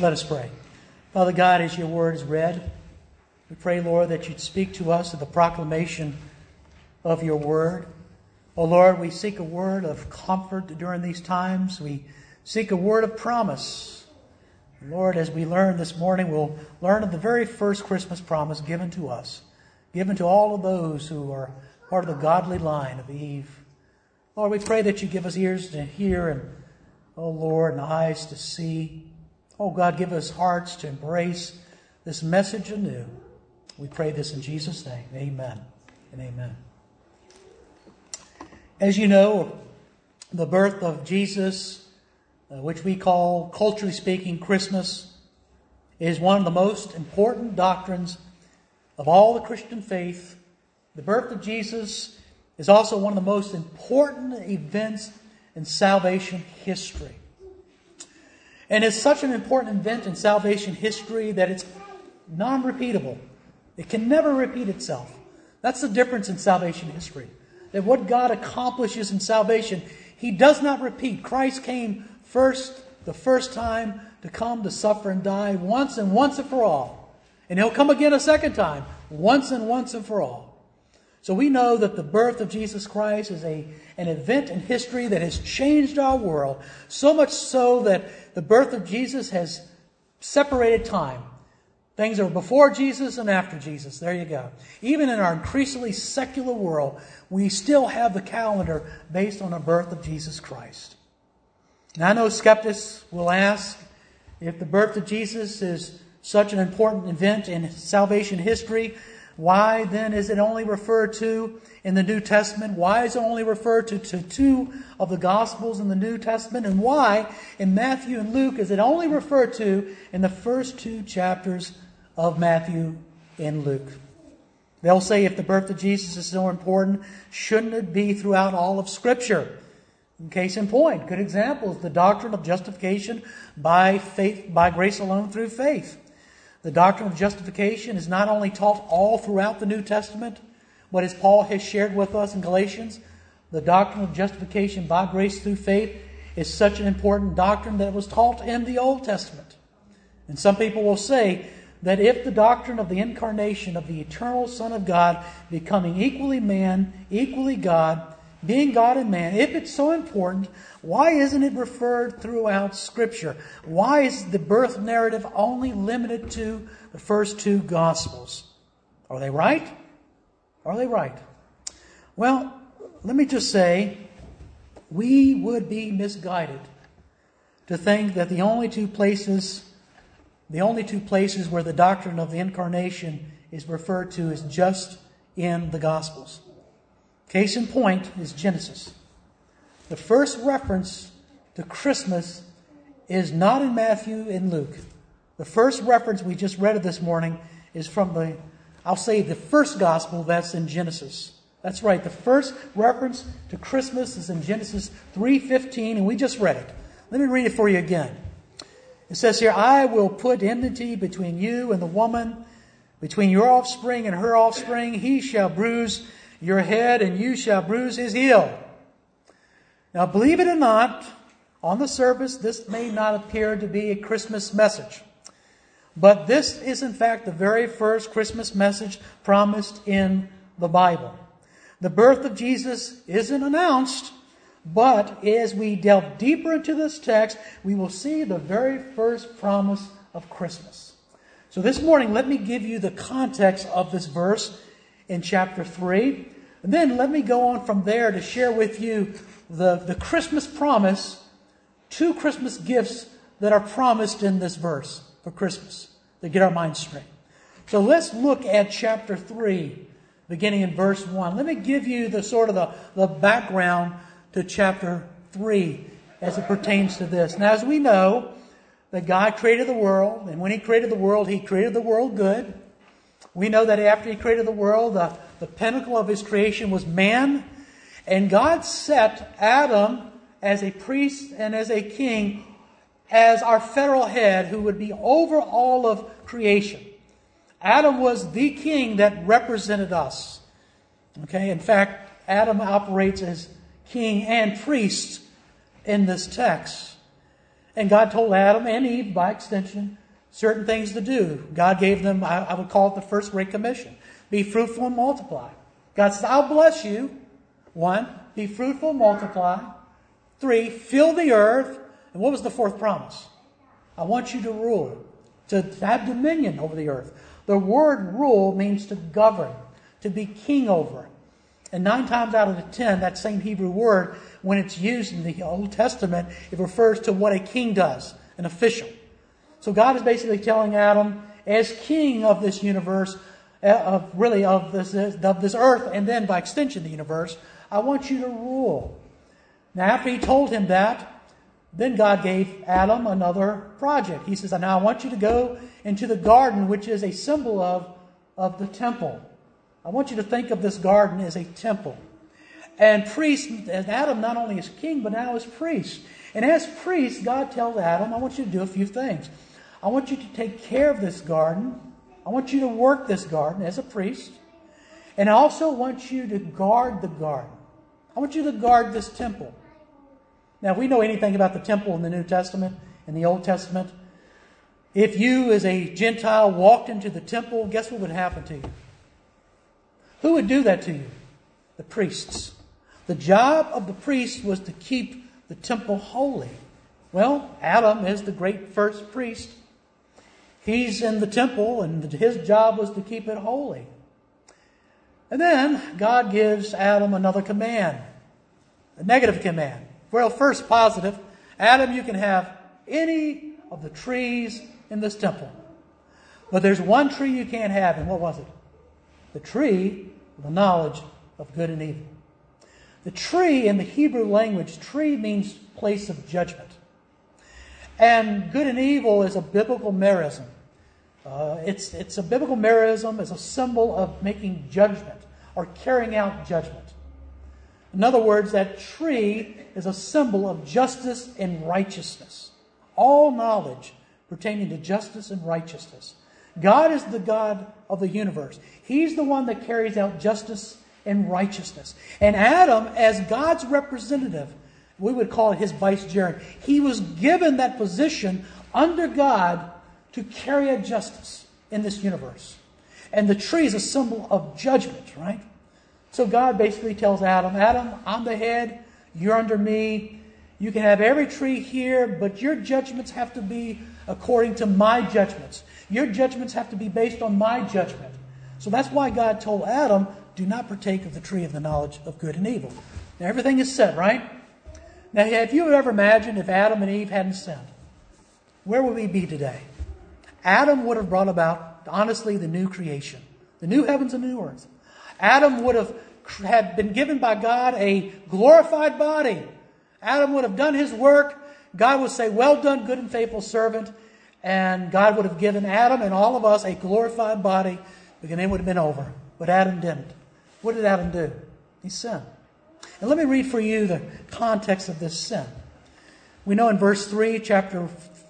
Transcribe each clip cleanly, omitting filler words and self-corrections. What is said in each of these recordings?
Let us pray. Father God, as your word is read, we pray, Lord, that you'd speak to us of the proclamation of your word. Oh, Lord, we seek a word of comfort during these times. We seek a word of promise. Lord, as we learn this morning, we'll learn of the very first Christmas promise given to us, given to all of those who are part of the godly line of Eve. Lord, we pray that you give us ears to hear and, oh Lord, and eyes to see. Oh God, give us hearts to embrace this message anew. We pray this in Jesus' name. Amen and amen. As you know, the birth of Jesus, which we call, culturally speaking, Christmas, is one of the most important doctrines of all the Christian faith. The birth of Jesus is also one of the most important events in salvation history. And it's such an important event in salvation history that it's non-repeatable. It can never repeat itself. That's the difference in salvation history. That what God accomplishes in salvation, He does not repeat. Christ came the first time to come to suffer and die once and for all. And He'll come again a second time, once and for all. So we know that the birth of Jesus Christ is an event in history that has changed our world, so much so that the birth of Jesus has separated time. Things are before Jesus and after Jesus. There you go. Even in our increasingly secular world, we still have the calendar based on the birth of Jesus Christ. Now, I know skeptics will ask, if the birth of Jesus is such an important event in salvation history, why then is it only referred to in the New Testament? Why is it only referred to two of the Gospels in the New Testament? And why in Matthew and Luke is it only referred to in the first two chapters of Matthew and Luke? They'll say, if the birth of Jesus is so important, shouldn't it be throughout all of Scripture? Case in point, good example is the doctrine of justification by faith, by grace alone through faith. The doctrine of justification is not only taught all throughout the New Testament, but as Paul has shared with us in Galatians, the doctrine of justification by grace through faith is such an important doctrine that it was taught in the Old Testament. And some people will say that if the doctrine of the incarnation of the eternal Son of God becoming equally man, equally God, being God and man, if it's so important, why isn't it referred throughout Scripture? Why is the birth narrative only limited to the first two Gospels? Are they right? Are they right? Well, let me just say, we would be misguided to think that the only two places where the doctrine of the incarnation is referred to is just in the Gospels. Case in point is Genesis. The first reference to Christmas is not in Matthew and Luke. The first reference we just read this morning is from the first gospel that's in Genesis. That's right. The first reference to Christmas is in Genesis 3:15, and we just read it. Let me read it for you again. It says here, I will put enmity between you and the woman, between your offspring and her offspring. He shall bruise your head, and you shall bruise his heel. Now, believe it or not, on the surface, this may not appear to be a Christmas message. But this is, in fact, the very first Christmas message promised in the Bible. The birth of Jesus isn't announced, but as we delve deeper into this text, we will see the very first promise of Christmas. So this morning, let me give you the context of this verse in chapter 3. And then let me go on from there to share with you the Christmas promise, two Christmas gifts that are promised in this verse for Christmas, to get our minds straight. So let's look at chapter 3, beginning in verse 1. Let me give you the background to chapter 3 as it pertains to this. Now, as we know, that God created the world, and when He created the world good. We know that after He created the world, the pinnacle of His creation was man. And God set Adam as a priest and as a king, as our federal head who would be over all of creation. Adam was the king that represented us. Okay, in fact, Adam operates as king and priest in this text. And God told Adam and Eve, by extension, certain things to do. God gave them, I would call it the first Great Commission. Be fruitful and multiply. God says, I'll bless you. 1, be fruitful and multiply. 3, fill the earth. And what was the 4th promise? I want you to rule, to have dominion over the earth. The word rule means to govern, to be king over. And 9 times out of the 10, that same Hebrew word, when it's used in the Old Testament, it refers to what a king does, an official. So God is basically telling Adam, as king of this universe, of this earth, and then by extension the universe, I want you to rule. Now after he told him that, then God gave Adam another project. He says, now I want you to go into the garden, which is a symbol of the temple. I want you to think of this garden as a temple. And priest, and Adam not only is king, but now is priest. And as priest, God tells Adam, I want you to do a few things. I want you to take care of this garden. I want you to work this garden as a priest. And I also want you to guard the garden. I want you to guard this temple. Now, if we know anything about the temple in the New Testament, in the Old Testament, if you as a Gentile walked into the temple, guess what would happen to you? Who would do that to you? The priests. The job of the priest was to keep the temple holy. Well, Adam is the great first priest. He's in the temple, and his job was to keep it holy. And then God gives Adam another command, a negative command. Well, first positive, Adam, you can have any of the trees in this temple. But there's one tree you can't have, and what was it? The tree of the knowledge of good and evil. The tree in the Hebrew language, tree means place of judgment. And good and evil is a biblical merism. It's a biblical merism as a symbol of making judgment or carrying out judgment. In other words, that tree is a symbol of justice and righteousness. All knowledge pertaining to justice and righteousness. God is the God of the universe. He's the one that carries out justice and righteousness. And Adam, as God's representative, we would call it his vicegerent. He was given that position under God to carry out justice in this universe. And the tree is a symbol of judgment, right? So God basically tells Adam, Adam, I'm the head, you're under me. You can have every tree here, but your judgments have to be according to my judgments. Your judgments have to be based on my judgment. So that's why God told Adam, do not partake of the tree of the knowledge of good and evil. Now everything is set, right? Now have you ever imagined if Adam and Eve hadn't sinned? Where would we be today? Adam would have brought about, honestly, the new creation. The new heavens and new earth. Adam would have had been given by God a glorified body. Adam would have done his work. God would say, well done, good and faithful servant. And God would have given Adam and all of us a glorified body, because it would have been over. But Adam didn't. What did Adam do? He sinned. And let me read for you the context of this sin. We know in verse 3, chapter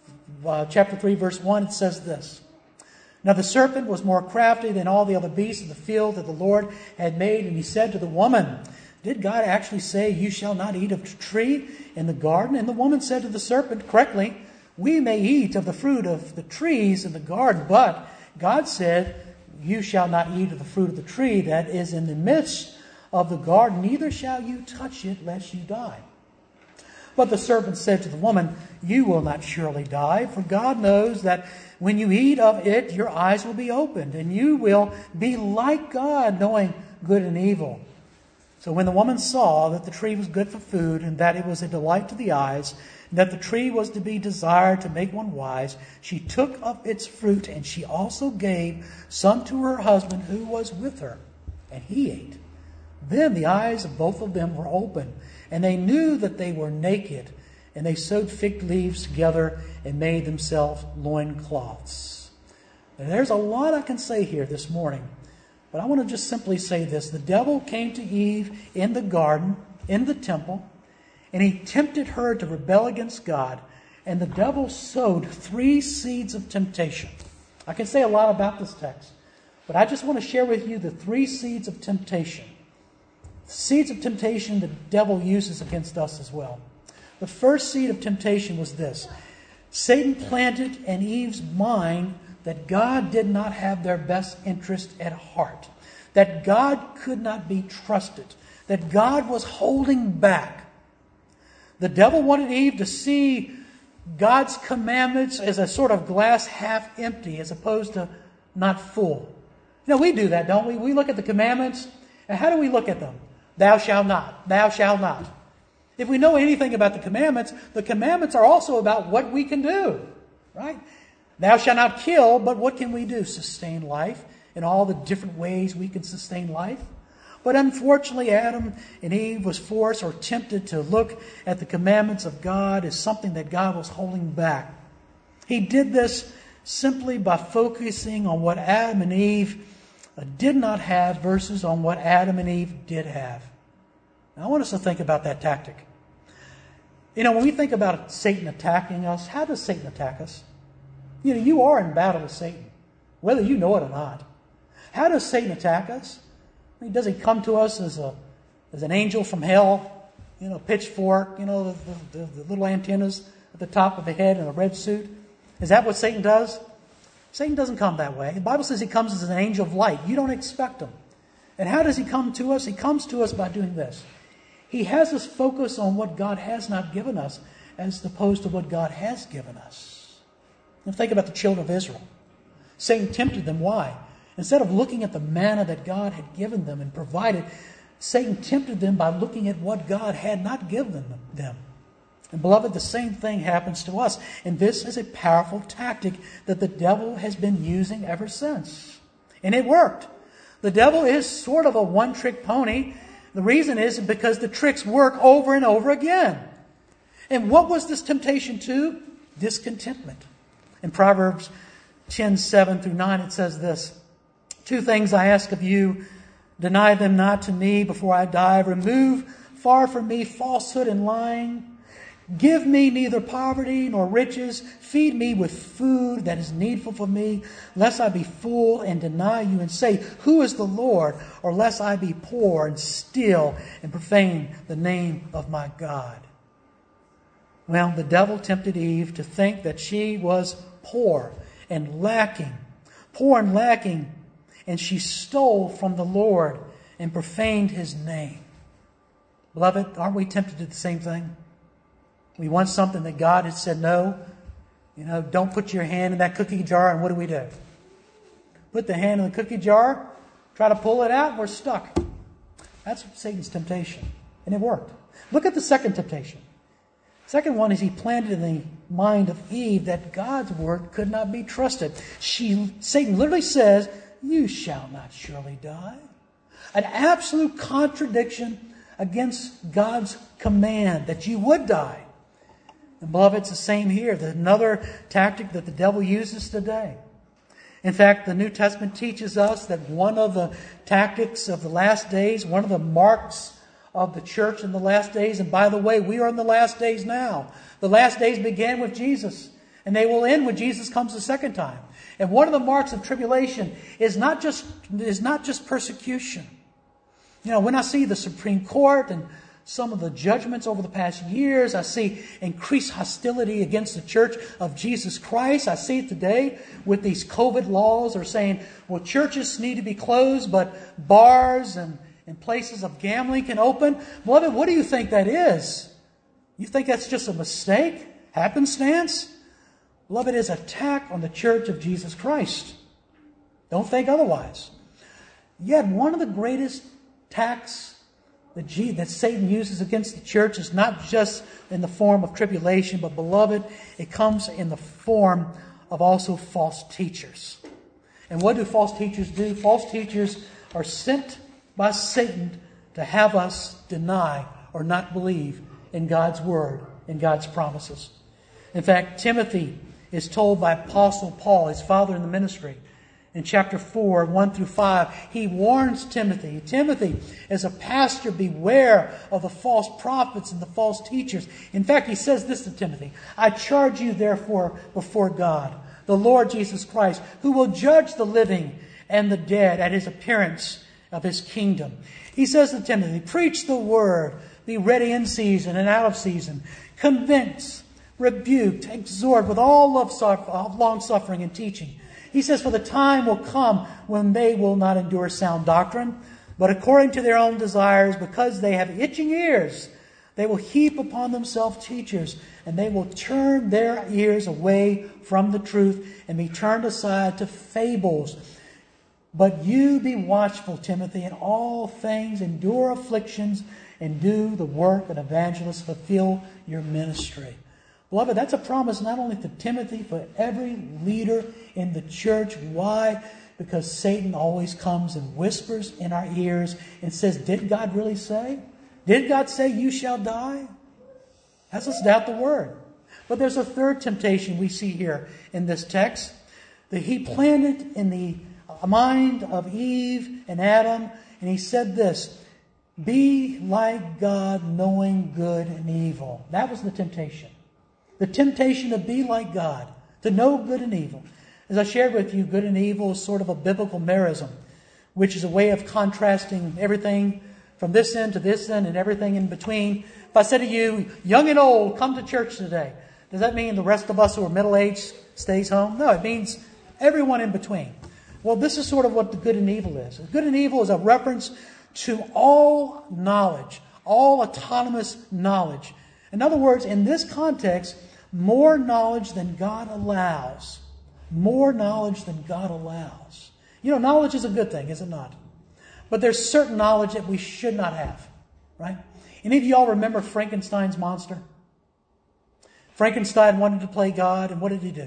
3, verse 1, it says this. Now the serpent was more crafty than all the other beasts of the field that the Lord had made. And he said to the woman, did God actually say, you shall not eat of the tree in the garden? And the woman said to the serpent, correctly, we may eat of the fruit of the trees in the garden, but God said, you shall not eat of the fruit of the tree that is in the midst of the garden, neither shall you touch it, lest you die. But the serpent said to the woman, you will not surely die, for God knows that when you eat of it, your eyes will be opened, and you will be like God, knowing good and evil. So when the woman saw that the tree was good for food, and that it was a delight to the eyes, and that the tree was to be desired to make one wise, she took of its fruit, and she also gave some to her husband who was with her, and he ate. Then the eyes of both of them were opened, and they knew that they were naked, and they sewed fig leaves together and made themselves loincloths. Now, there's a lot I can say here this morning, but I want to just simply say this. The devil came to Eve in the garden, in the temple, and he tempted her to rebel against God, and the devil sowed 3 seeds of temptation. I can say a lot about this text, but I just want to share with you the 3 seeds of temptation. Seeds of temptation the devil uses against us as well. The first seed of temptation was this. Satan planted in Eve's mind that God did not have their best interest at heart, that God could not be trusted, that God was holding back. The devil wanted Eve to see God's commandments as a sort of glass half empty as opposed to not full. You know, we do that, don't we? We look at the commandments, and how do we look at them? Thou shalt not. Thou shalt not. If we know anything about the commandments are also about what we can do, right? Thou shalt not kill, but what can we do? Sustain life in all the different ways we can sustain life. But unfortunately, Adam and Eve was forced or tempted to look at the commandments of God as something that God was holding back. He did this simply by focusing on what Adam and Eve did not have versus on what Adam and Eve did have. Now, I want us to think about that tactic. You know, when we think about Satan attacking us, how does Satan attack us? You know, you are in battle with Satan, whether you know it or not. How does Satan attack us? I mean, does he come to us as an angel from hell? You know, pitchfork, you know, the little antennas at the top of the head and a red suit? Is that what Satan does? Satan doesn't come that way. The Bible says he comes as an angel of light. You don't expect him. And how does he come to us? He comes to us by doing this. He has us focus on what God has not given us as opposed to what God has given us. Now think about the children of Israel. Satan tempted them. Why? Instead of looking at the manna that God had given them and provided, Satan tempted them by looking at what God had not given them. And beloved, the same thing happens to us. And this is a powerful tactic that the devil has been using ever since. And it worked. The devil is sort of a one-trick pony. The reason is because the tricks work over and over again. And what was this temptation to? Discontentment. In Proverbs 10:7-9, it says this: 2 things I ask of you, deny them not to me before I die. Remove far from me falsehood and lying. Give me neither poverty nor riches. Feed me with food that is needful for me, lest I be full and deny you and say, who is the Lord? Or lest I be poor and steal and profane the name of my God. Well, the devil tempted Eve to think that she was poor and lacking, and she stole from the Lord and profaned his name. Beloved, aren't we tempted to do the same thing? We want something that God has said no. You know, don't put your hand in that cookie jar, and what do? Put the hand in the cookie jar, try to pull it out, and we're stuck. That's Satan's temptation. And it worked. Look at the second temptation. Second one is he planted in the mind of Eve that God's word could not be trusted. Satan literally says, you shall not surely die. An absolute contradiction against God's command that you would die. And beloved, it's the same here. There's another tactic that the devil uses today. In fact, the New Testament teaches us that one of the tactics of the last days, one of the marks of the church in the last days, and by the way, we are in the last days now. The last days began with Jesus, and they will end when Jesus comes the second time. And one of the marks of tribulation is not just persecution. You know, when I see the Supreme Court and some of the judgments over the past years, I see increased hostility against the Church of Jesus Christ. I see it today with these COVID laws. They're saying, well, churches need to be closed, but bars and places of gambling can open. Beloved, what do you think that is? You think that's just a mistake? Happenstance? Beloved, it is an attack on the Church of Jesus Christ. Don't think otherwise. Yet one of the greatest attacks that Satan uses against the church is not just in the form of tribulation, but beloved, it comes in the form of also false teachers. And what do false teachers do? False teachers are sent by Satan to have us deny or not believe in God's word and God's promises. In fact, Timothy is told by Apostle Paul, his father in the ministry, in chapter 4, 1-5, he warns Timothy. Timothy, as a pastor, beware of the false prophets and the false teachers. In fact, he says this to Timothy: I charge you therefore before God, the Lord Jesus Christ, who will judge the living and the dead at his appearance of his kingdom. He says to Timothy, preach the word, be ready in season and out of season. Convince, rebuke, exhort with all long suffering and teaching. He says, for the time will come when they will not endure sound doctrine, but according to their own desires, because they have itching ears, they will heap upon themselves teachers, and they will turn their ears away from the truth and be turned aside to fables. But you be watchful, Timothy, in all things, endure afflictions, and do the work of evangelists, fulfill your ministry. Beloved, that's a promise not only to Timothy, but every leader in the church. Why? Because Satan always comes and whispers in our ears and says, did God really say? Did God say you shall die? Has us doubt the word. But there's a third temptation we see here in this text that he planted in the mind of Eve and Adam, and he said this, be like God, knowing good and evil. That was the temptation. The temptation to be like God, to know good and evil. As I shared with you, good and evil is sort of a biblical merism, which is a way of contrasting everything from this end to this end and everything in between. If I said to you, young and old, come to church today, does that mean the rest of us who are middle-aged stays home? No, it means everyone in between. Well, this is sort of what the good and evil is. Good and evil is a reference to all knowledge, all autonomous knowledge. In other words, in this context, more knowledge than God allows. More knowledge than God allows. You know, knowledge is a good thing, is it not? But there's certain knowledge that we should not have, right? Any of y'all remember Frankenstein's monster? Frankenstein wanted to play God, and what did he do?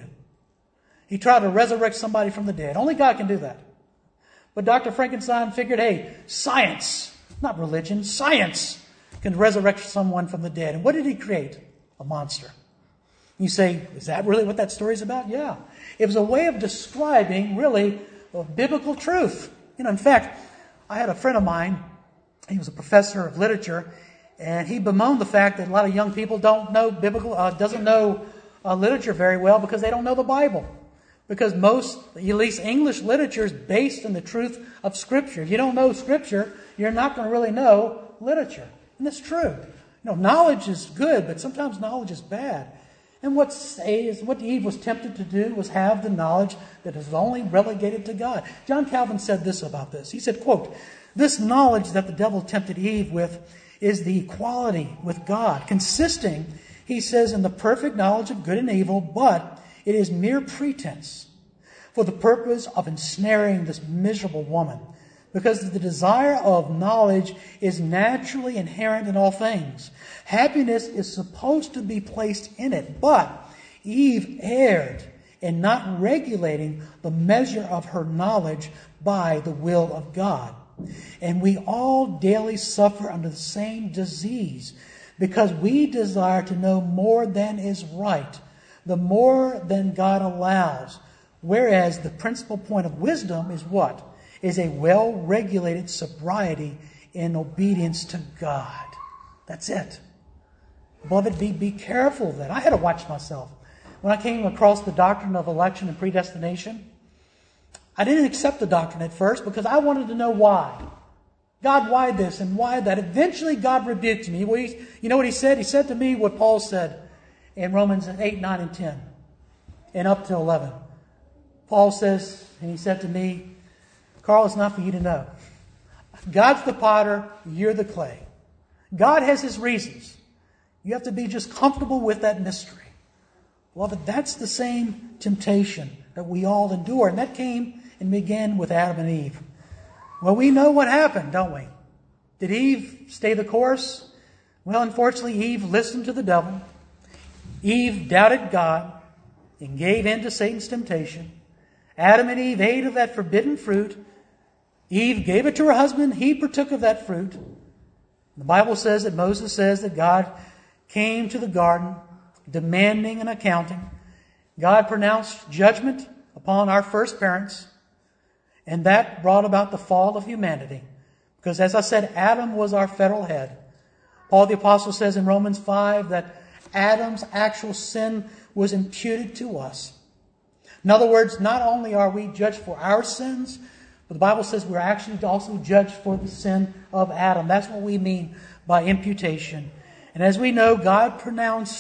He tried to resurrect somebody from the dead. Only God can do that. But Dr. Frankenstein figured, hey, science, not religion, science can resurrect someone from the dead. And what did he create? A monster. You say, is that really what that story is about? Yeah. It was a way of describing, really, biblical truth. You know, in fact, I had a friend of mine, he was a professor of literature, and he bemoaned the fact that a lot of young people doesn't know literature very well because they don't know the Bible. Because most, at least English literature, is based on the truth of Scripture. If you don't know Scripture, you're not going to really know literature. And that's true. You know, knowledge is good, but sometimes knowledge is bad. And what Eve was tempted to do was have the knowledge that is only relegated to God. John Calvin said this about this. He said, quote, this knowledge that the devil tempted Eve with is the equality with God, consisting, he says, in the perfect knowledge of good and evil, but it is mere pretense for the purpose of ensnaring this miserable woman, because the desire of knowledge is naturally inherent in all things. Happiness is supposed to be placed in it, but Eve erred in not regulating the measure of her knowledge by the will of God. And we all daily suffer under the same disease, because we desire to know more than is right, the more than God allows. Whereas the principal point of wisdom is what? Is a well-regulated sobriety in obedience to God. That's it. Beloved, be careful of that. I had to watch myself. When I came across the doctrine of election and predestination, I didn't accept the doctrine at first because I wanted to know why. God, why this and why that? Eventually God rebuked me. You know what he said? He said to me what Paul said in Romans 8, 9, and 10, and up to 11. Paul says, and he said to me, Carl, it's not for you to know. God's the potter, you're the clay. God has his reasons. You have to be just comfortable with that mystery. Beloved, that's the same temptation that we all endure. And that came and began with Adam and Eve. Well, we know what happened, don't we? Did Eve stay the course? Well, unfortunately, Eve listened to the devil. Eve doubted God and gave in to Satan's temptation. Adam and Eve ate of that forbidden fruit. Eve gave it to her husband. He partook of that fruit. The Bible says that Moses says that God came to the garden demanding an accounting. God pronounced judgment upon our first parents, and that brought about the fall of humanity. Because as I said, Adam was our federal head. Paul the Apostle says in Romans 5 that Adam's actual sin was imputed to us. In other words, not only are we judged for our sins, but the Bible says we're actually also judged for the sin of Adam. That's what we mean by imputation. And as we know, God pronounced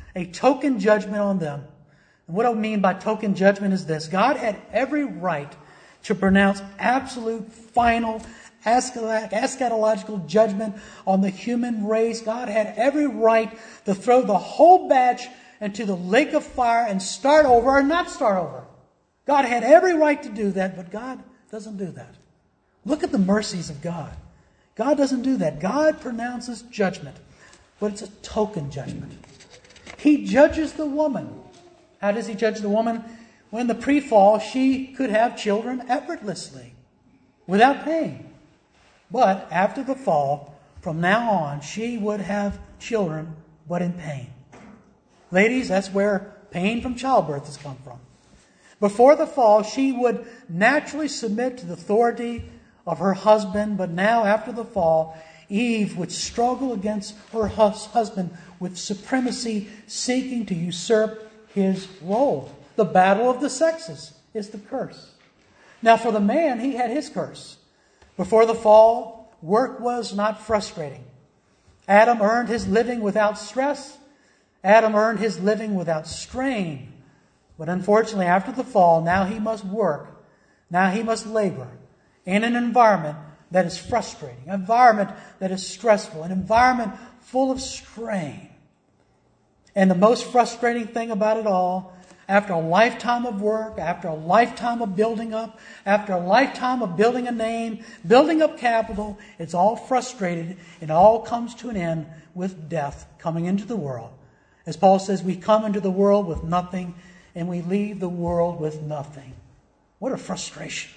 a token judgment on them. And what I mean by token judgment is this. God had every right to pronounce absolute, final, eschatological judgment on the human race. God had every right to throw the whole batch into the lake of fire and start over or not start over. God had every right to do that, but God doesn't do that. Look at the mercies of God. God doesn't do that. God pronounces judgment, but it's a token judgment. He judges the woman. How does He judge the woman? When the pre-fall, she could have children effortlessly, without pain. But after the fall, from now on, she would have children, but in pain. Ladies, that's where pain from childbirth has come from. Before the fall, she would naturally submit to the authority of her husband, but now after the fall, Eve would struggle against her husband with supremacy, seeking to usurp his role. The battle of the sexes is the curse. Now for the man, he had his curse. Before the fall, work was not frustrating. Adam earned his living without stress. Adam earned his living without strain. But unfortunately, after the fall, now he must work. Now he must labor in an environment that is frustrating, an environment that is stressful, an environment full of strain. And the most frustrating thing about it all, after a lifetime of work, after a lifetime of building up, after a lifetime of building a name, building up capital, it's all frustrated and it all comes to an end with death coming into the world. As Paul says, we come into the world with nothing and we leave the world with nothing. What a frustration.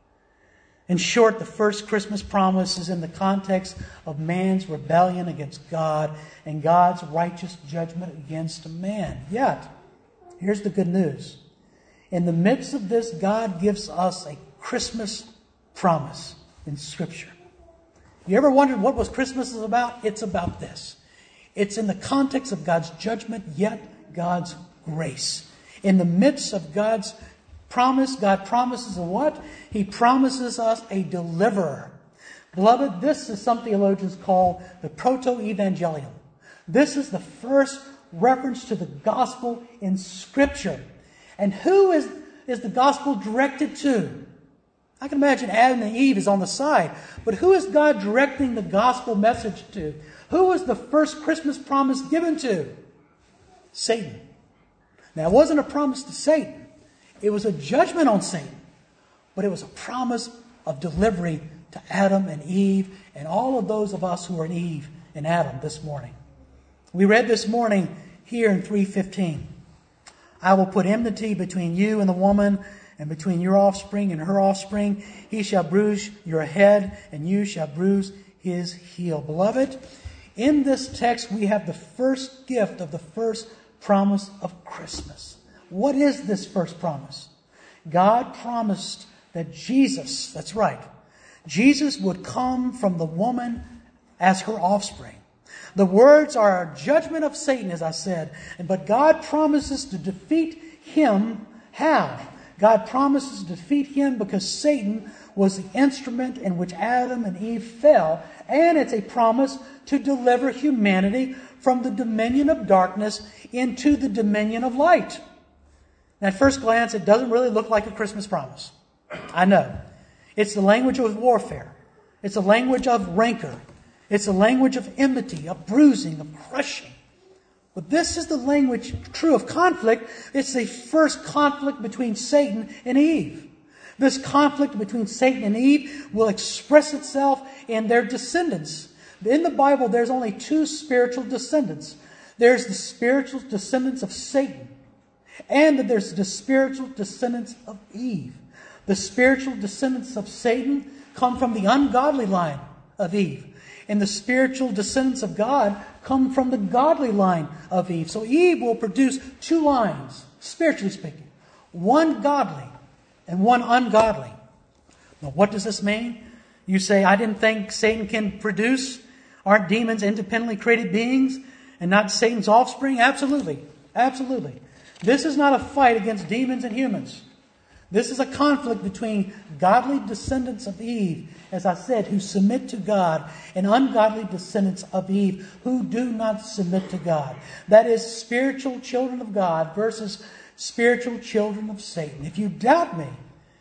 In short, the first Christmas promise is in the context of man's rebellion against God and God's righteous judgment against man. Yet, here's the good news. In the midst of this, God gives us a Christmas promise in Scripture. You ever wondered what was Christmas is about? It's about this. It's in the context of God's judgment, yet God's grace. In the midst of God's promise, God promises a what? He promises us a deliverer. Beloved, this is some theologians call the proto-evangelium. This is the first reference to the gospel in Scripture. And who is the gospel directed to? I can imagine Adam and Eve is on the side. But who is God directing the gospel message to? Who was the first Christmas promise given to? Satan. Now, it wasn't a promise to Satan. It was a judgment on Satan. But it was a promise of delivery to Adam and Eve and all of those of us who are in Eve and Adam this morning. We read this morning here in 3:15. I will put enmity between you and the woman, and between your offspring and her offspring. He shall bruise your head, and you shall bruise his heel. Beloved, in this text we have the first gift of the first promise of Christmas. What is this first promise? God promised that Jesus, that's right, Jesus would come from the woman as her offspring. The words are a judgment of Satan, as I said, but God promises to defeat him. How? God promises to defeat him because Satan was the instrument in which Adam and Eve fell. And it's a promise to deliver humanity from the dominion of darkness into the dominion of light. Now, at first glance, it doesn't really look like a Christmas promise. I know. It's the language of warfare. It's the language of rancor. It's the language of enmity, of bruising, of crushing. But this is the language true of conflict. It's the first conflict between Satan and Eve. This conflict between Satan and Eve will express itself in their descendants. In the Bible, there's only two spiritual descendants. There's the spiritual descendants of Satan, and there's the spiritual descendants of Eve. The spiritual descendants of Satan come from the ungodly line of Eve. And the spiritual descendants of God come from the godly line of Eve. So Eve will produce two lines, spiritually speaking. One godly and one ungodly. Now, what does this mean? You say, I didn't think Satan can produce. Aren't demons independently created beings and not Satan's offspring? Absolutely. Absolutely. This is not a fight against demons and humans. This is a conflict between godly descendants of Eve, as I said, who submit to God, and ungodly descendants of Eve who do not submit to God. That is spiritual children of God versus spiritual children of Satan. If you doubt me,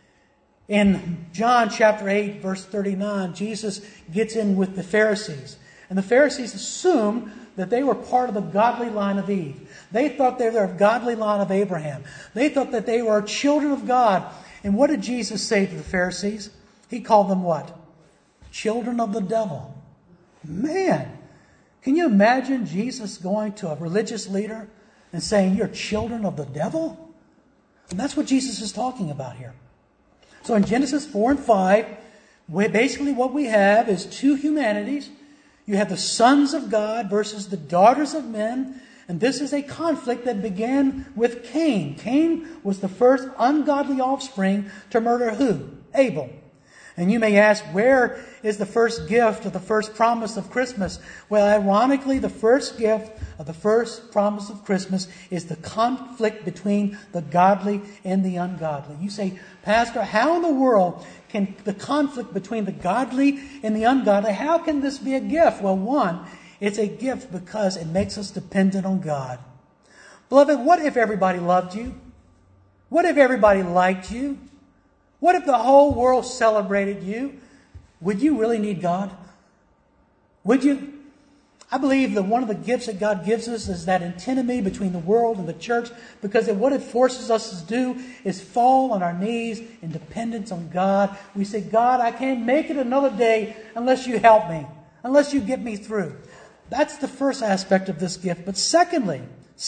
in John chapter 8, verse 39, Jesus gets in with the Pharisees. And the Pharisees assumed that they were part of the godly line of Eve. They thought they were the godly line of Abraham. They thought that they were children of God. And what did Jesus say to the Pharisees? He called them what? Children of the devil. Man, can you imagine Jesus going to a religious leader and saying, you're children of the devil? And that's what Jesus is talking about here. So in Genesis 4 and 5, basically what we have is two humanities. You have the sons of God versus the daughters of men. And this is a conflict that began with Cain. Cain was the first ungodly offspring to murder who? Abel. And you may ask, where is the first gift of the first promise of Christmas? Well, ironically, the first gift of the first promise of Christmas is the conflict between the godly and the ungodly. You say, Pastor, how in the world can the conflict between the godly and the ungodly, how can this be a gift? Well, one, it's a gift because it makes us dependent on God. Beloved, what if everybody loved you? What if everybody liked you? What if the whole world celebrated you? Would you really need God? Would you? I believe that one of the gifts that God gives us is that antinomy between the world and the church, because what it forces us to do is fall on our knees in dependence on God. We say, God, I can't make it another day unless you help me, unless you get me through. That's the first aspect of this gift. But secondly,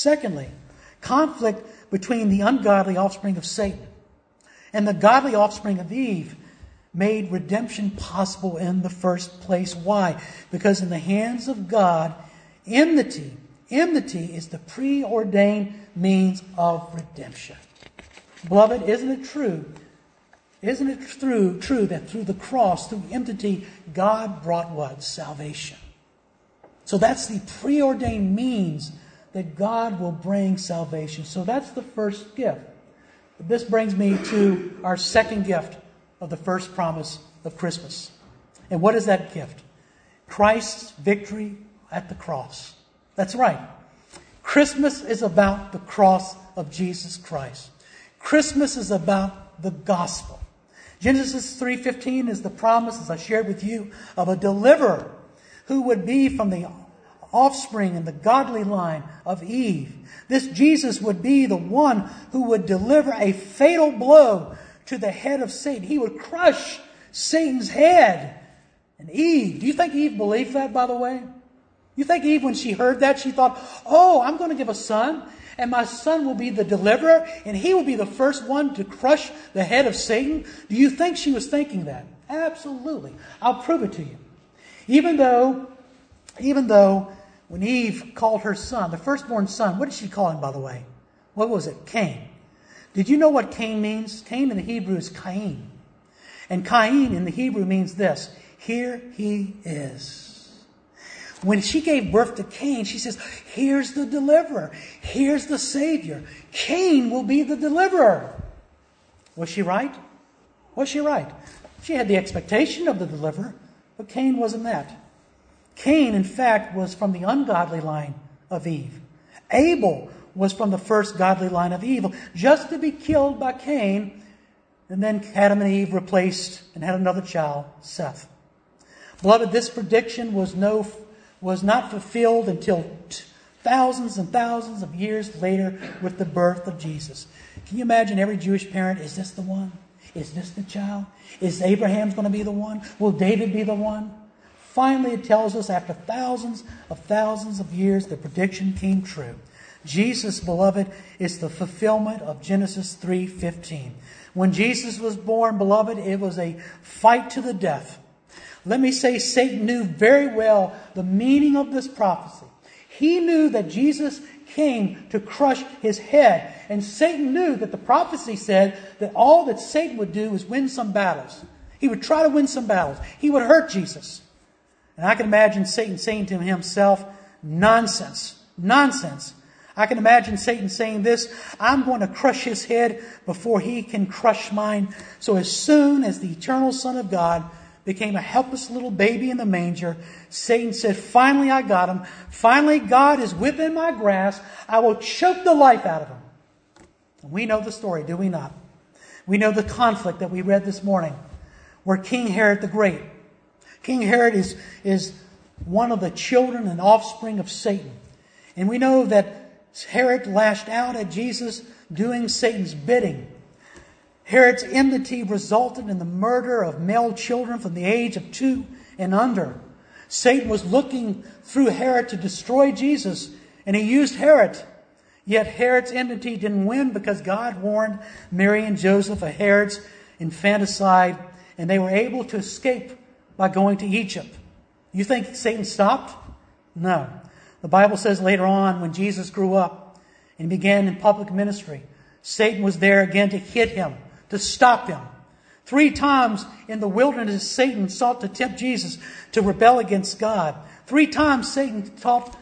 conflict between the ungodly offspring of Satan and the godly offspring of Eve made redemption possible in the first place. Why? Because in the hands of God, enmity is the preordained means of redemption. Beloved, isn't it true? Isn't it true that through the cross, through enmity, God brought what? Salvation. So that's the preordained means that God will bring salvation. So that's the first gift. This brings me to our second gift of the first promise of Christmas. And what is that gift? Christ's victory at the cross. That's right. Christmas is about the cross of Jesus Christ. Christmas is about the gospel. Genesis 3:15 is the promise, as I shared with you, of a deliverer who would be from the offspring and the godly line of Eve. This Jesus would be the one who would deliver a fatal blow to the head of Satan. He would crush Satan's head. And Eve, do you think Eve believed that, by the way? You think Eve, when she heard that, she thought, oh, I'm going to give a son, and my son will be the deliverer, and he will be the first one to crush the head of Satan? Do you think she was thinking that? Absolutely. I'll prove it to you. Even though when Eve called her son, the firstborn son, what did she call him, by the way? What was it? Cain. Did you know what Cain means? Cain in the Hebrew is Cain. And Cain in the Hebrew means this: here he is. When she gave birth to Cain, she says, here's the deliverer. Here's the Savior. Cain will be the deliverer. Was she right? Was she right? She had the expectation of the deliverer, but Cain wasn't that. Cain, in fact, was from the ungodly line of Eve. Abel was from the first godly line of evil, just to be killed by Cain, and then Adam and Eve replaced and had another child, Seth. Beloved, this prediction was not fulfilled until thousands and thousands of years later with the birth of Jesus. Can you imagine every Jewish parent? Is this the one? Is this the child? Is Abraham going to be the one? Will David be the one? Finally, it tells us after thousands of years, the prediction came true. Jesus, beloved, is the fulfillment of Genesis 3:15. When Jesus was born, beloved, it was a fight to the death. Let me say, Satan knew very well the meaning of this prophecy. He knew that Jesus came to crush his head. And Satan knew that the prophecy said that all that Satan would do is win some battles. He would try to win some battles. He would hurt Jesus. And I can imagine Satan saying to himself, nonsense. I can imagine Satan saying this, I'm going to crush his head before he can crush mine. So as soon as the eternal Son of God became a helpless little baby in the manger, Satan said, finally I got him. Finally God is within my grasp. I will choke the life out of him. And we know the story, do we not? We know the conflict that we read this morning, where King Herod the Great. King Herod is one of the children and offspring of Satan. And we know that Herod lashed out at Jesus doing Satan's bidding. Herod's enmity resulted in the murder of male children from the age of 2 and under. Satan was looking through Herod to destroy Jesus, and he used Herod. Yet Herod's enmity didn't win because God warned Mary and Joseph of Herod's infanticide, and they were able to escape by going to Egypt. You think Satan stopped? No. The Bible says later on, when Jesus grew up and began in public ministry, Satan was there again to hit him, to stop him. 3 times in the wilderness, Satan sought to tempt Jesus to rebel against God. 3 times Satan taught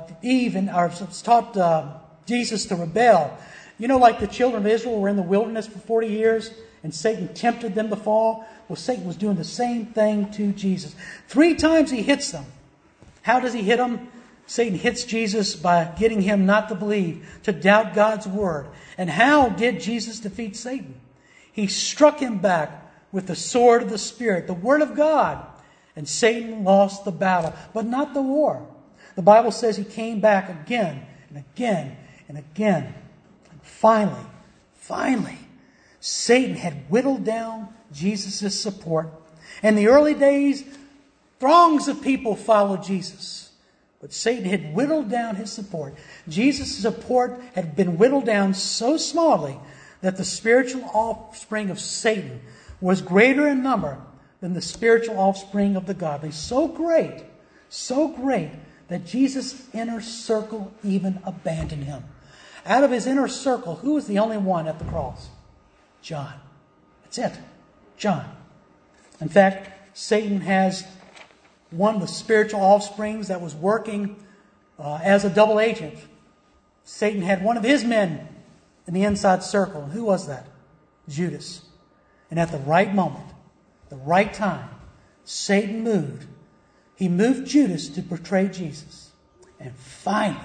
Jesus to rebel. You know, like the children of Israel were in the wilderness for 40 years and Satan tempted them to fall. Well, Satan was doing the same thing to Jesus. 3 times he hits them. How does he hit them? Satan hits Jesus by getting him not to believe, to doubt God's word. And how did Jesus defeat Satan? He struck him back with the sword of the Spirit, the word of God. And Satan lost the battle, but not the war. The Bible says he came back again and again and again. And finally, Satan had whittled down Jesus' support. In the early days, throngs of people followed Jesus. But Satan had whittled down his support. Jesus' support had been whittled down so smallly that the spiritual offspring of Satan was greater in number than the spiritual offspring of the godly. So great that Jesus' inner circle even abandoned him. Out of his inner circle, who was the only one at the cross? John. That's it. John. In fact, Satan has one of the spiritual offsprings that was working as a double agent. Satan had one of his men in the inside circle. And who was that? Judas. And at the right moment, the right time, Satan moved. He moved Judas to betray Jesus. And finally,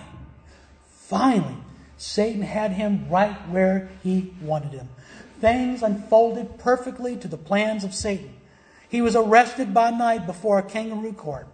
Satan had him right where he wanted him. Things unfolded perfectly to the plans of Satan. He was arrested by night before a kangaroo court.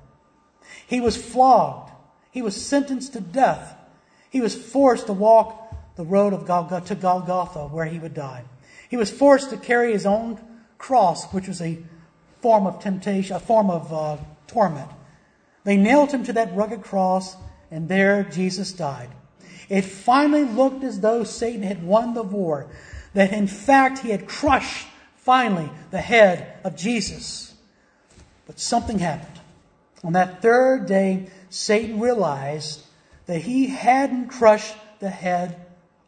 He was flogged. He was sentenced to death. He was forced to walk the road of Golgotha, where he would die. He was forced to carry his own cross, which was a form of temptation, a form of torment. They nailed him to that rugged cross, and there Jesus died. It finally looked as though Satan had won the war, that in fact he had crushed finally the head of Jesus. But something happened. On that 3rd day, Satan realized that he hadn't crushed the head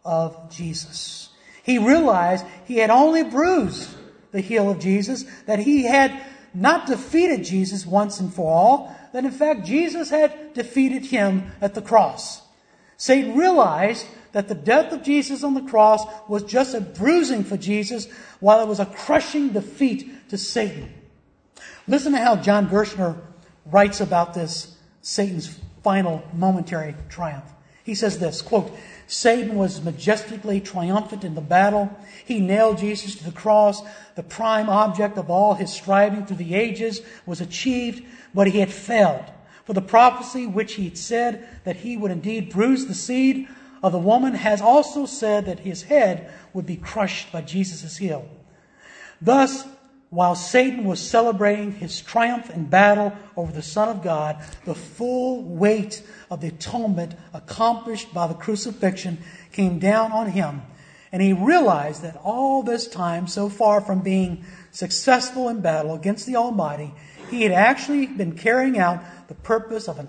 of Jesus. He realized he had only bruised the heel of Jesus, that he had not defeated Jesus once and for all, that in fact Jesus had defeated him at the cross. Satan realized that the death of Jesus on the cross was just a bruising for Jesus, while it was a crushing defeat to Satan. Listen to how John Gershner writes about this, Satan's final momentary triumph. He says this, quote, Satan was majestically triumphant in the battle. He nailed Jesus to the cross. The prime object of all his striving through the ages was achieved, but he had failed. For the prophecy which he had said that he would indeed bruise the seed of the woman has also said that his head would be crushed by Jesus' heel. Thus, while Satan was celebrating his triumph in battle over the Son of God, the full weight of the atonement accomplished by the crucifixion came down on him. And he realized that all this time, so far from being successful in battle against the Almighty, he had actually been carrying out the purpose of an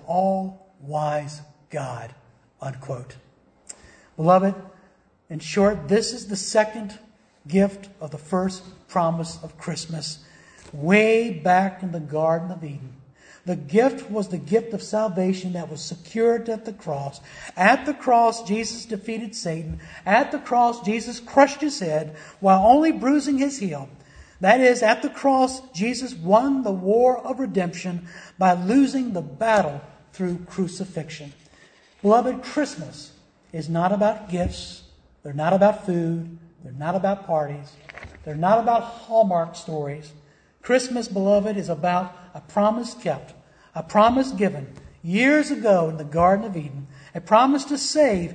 all-wise God. Unquote. Beloved, in short, this is the second gift of the first promise of Christmas, way back in the Garden of Eden. The gift was the gift of salvation that was secured at the cross. At the cross, Jesus defeated Satan. At the cross, Jesus crushed his head while only bruising his heel. That is, at the cross, Jesus won the war of redemption by losing the battle through crucifixion. Beloved, Christmas is not about gifts. They're not about food. They're not about parties. They're not about Hallmark stories. Christmas, beloved, is about a promise kept, a promise given years ago in the Garden of Eden, a promise to save,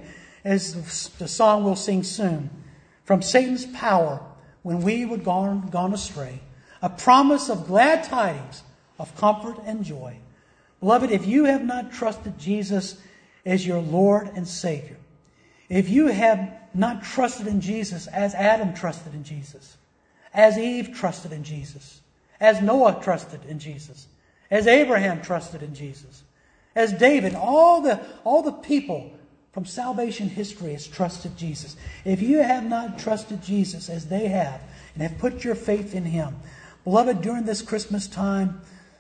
as the song we'll sing soon, from Satan's power when we were gone astray, a promise of glad tidings, of comfort and joy. Beloved, if you have not trusted Jesus as your Lord and Savior, if you have not trusted in Jesus as Adam trusted in Jesus, as Eve trusted in Jesus, as Noah trusted in Jesus, as Abraham trusted in Jesus, as David, all the people from salvation history has trusted Jesus. If you have not trusted Jesus as they have and have put your faith in Him, beloved, during this Christmas time,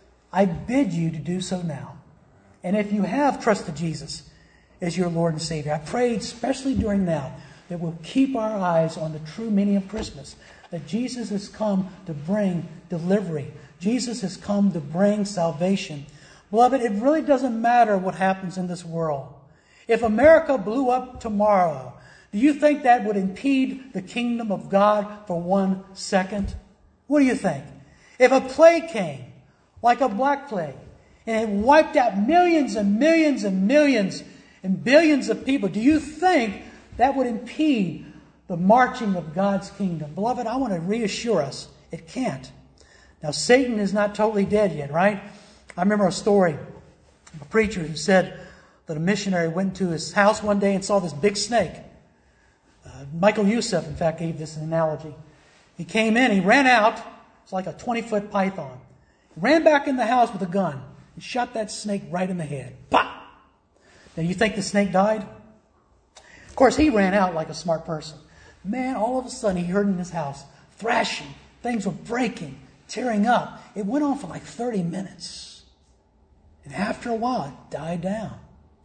I bid you to do so now. And if you have trusted Jesus as your Lord and Savior, I pray especially during now that we'll keep our eyes on the true meaning of Christmas, that Jesus has come to bring delivery. Jesus has come to bring salvation. Beloved, it really doesn't matter what happens in this world. If America blew up tomorrow, do you think that would impede the kingdom of God for 1 second? What do you think? If a plague came, like a black plague, and it wiped out millions and millions and millions and billions of people, do you think that would impede the marching of God's kingdom? Beloved, I want to reassure us, it can't. Now, Satan is not totally dead yet, right? I remember a story of a preacher who said that a missionary went to his house one day and saw this big snake. Michael Youssef, in fact, gave this analogy. He came in, he ran out. It's like a 20-foot python. He ran back in the house with a gun and shot that snake right in the head. Pop! Now, you think the snake died? Of course, he ran out like a smart person. Man, all of a sudden, he heard in his house thrashing. Things were breaking, tearing up. It went on for like 30 minutes. And after a while, it died down.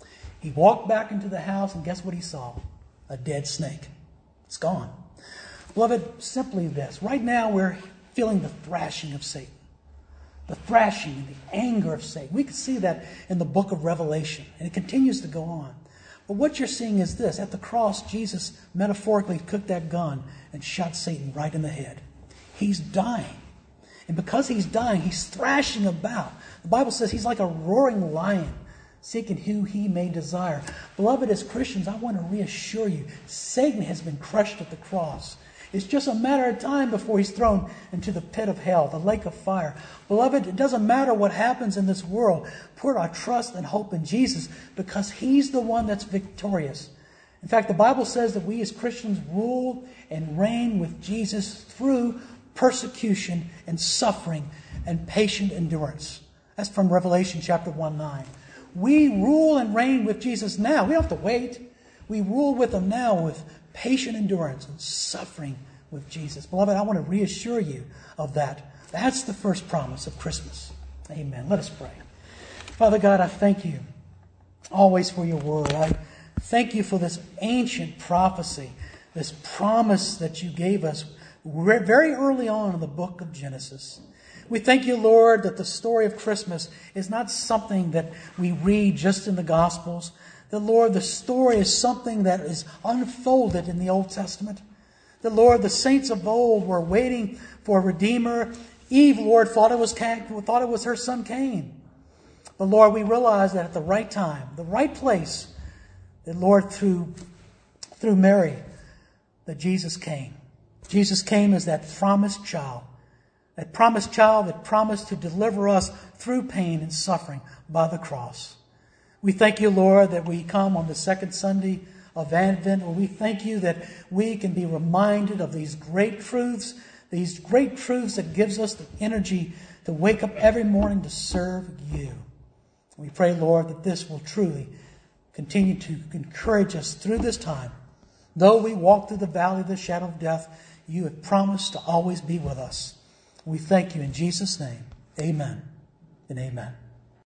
He walked back into the house, and guess what he saw? A dead snake. It's gone. Beloved, simply this. Right now, we're feeling the thrashing of Satan. The thrashing and the anger of Satan. We can see that in the book of Revelation, and it continues to go on. But what you're seeing is this. At the cross, Jesus metaphorically took that gun and shot Satan right in the head. He's dying. And because he's dying, he's thrashing about. The Bible says he's like a roaring lion, seeking who he may desire. Beloved, as Christians, I want to reassure you, Satan has been crushed at the cross. It's just a matter of time before he's thrown into the pit of hell, the lake of fire. Beloved, it doesn't matter what happens in this world. Put our trust and hope in Jesus because he's the one that's victorious. In fact, the Bible says that we as Christians rule and reign with Jesus through persecution and suffering and patient endurance. That's from Revelation chapter 1:9. We rule and reign with Jesus now. We don't have to wait. We rule with him now with patient endurance and suffering with Jesus. Beloved, I want to reassure you of that. That's the first promise of Christmas. Amen. Let us pray. Father God, I thank you always for your word. I thank you for this ancient prophecy, this promise that you gave us very early on in the book of Genesis. We thank you, Lord, that the story of Christmas is not something that we read just in the Gospels. That, Lord, the story is something that is unfolded in the Old Testament. That, Lord, the saints of old were waiting for a Redeemer. Eve, Lord, thought it was her son Cain. But, Lord, we realize that at the right time, the right place, that, Lord, through Mary, that Jesus came. Jesus came as that promised child. That promised child that promised to deliver us through pain and suffering by the cross. We thank you, Lord, that we come on the second Sunday of Advent, where we thank you that we can be reminded of these great truths that gives us the energy to wake up every morning to serve you. We pray, Lord, that this will truly continue to encourage us through this time. Though we walk through the valley of the shadow of death, you have promised to always be with us. We thank you in Jesus' name. Amen and amen.